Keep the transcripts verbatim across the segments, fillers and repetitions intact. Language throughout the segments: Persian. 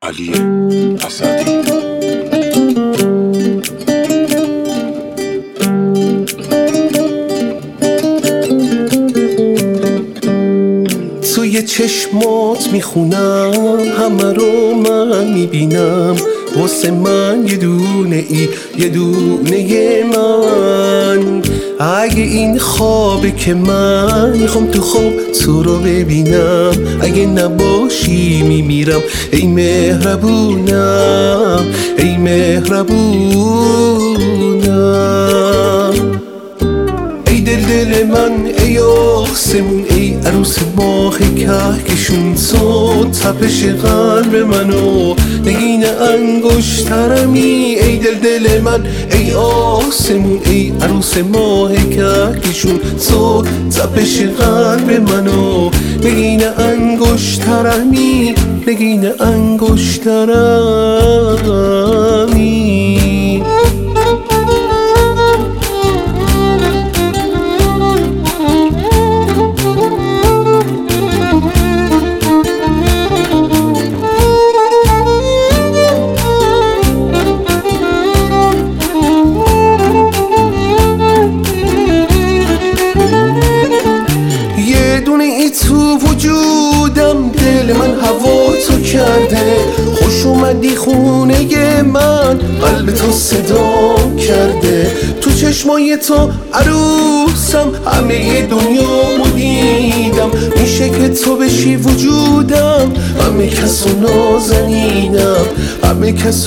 علی اسدی. توی چشمات میخونم، همه رو من میبینم، واسه من یه دونه ای یه دونه من. اگه این خوابه که من میخوام تو خواب تو رو ببینم، اگه نباشی میمیرم ای مهربونم، ای مهربونم. ای دل دل من، ای آسمون، ای عروس ماه کهکشون، تو تپش قلب منو نگین انگشترمی. ای دل دل من، ای آسمون، ای عروس ماه کهکشون، تو تپش قلب منو نگین انگشترمی، نگین انگشترمی. تو وجودم دل من هوا تو کرده، خوش اومدی خونه من قلب تو صدا کرده. تو چشمای تو عروسم همه دنیا دیدم، میشه که تو بشی وجودم، همه کسو نازنینم، همه کسو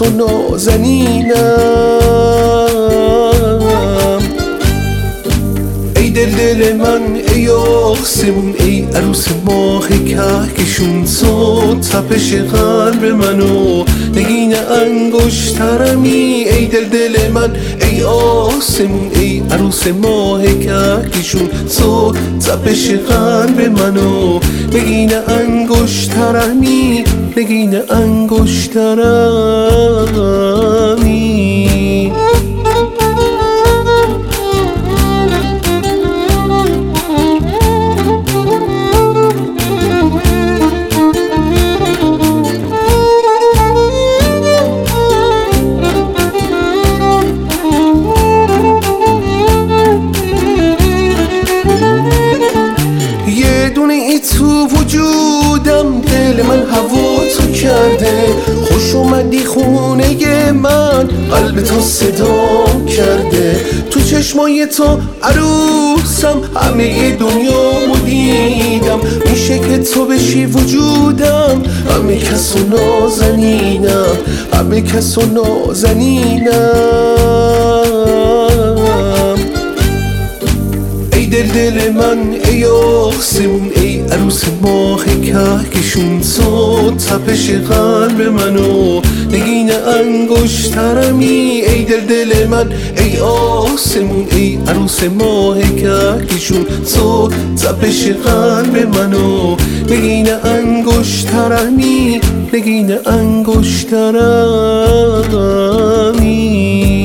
نازنینم. ای دل دل من، ای آسمون، ای عروس ماه کهکشون، تو تپش قلب منو نگین انگشترمی. ای دل دل من، ای آسمون، ای عروس ماه کهکشون، تو تپش قلب منو نگین انگشترمی، نگین انگشترمی. تو وجودم دل من هوا تو کرده، خوش اومدی خونه من قلب تو صدا کرده. تو چشمای تو عروسم همه دنیا دیدم، میشه که تو بشی وجودم، همه کسو نازنینم، همه کسو نازنینم. ای دل دل من، ای آسمون، ای عروس ماه کهکشون، تو تپش قلب منو نگین انگشترمی. ای دل دل من، ای آسمون، ای عروس ماه کهکشون، تو تپش قلب منو نگین انگشترمی، نگین انگشترمی.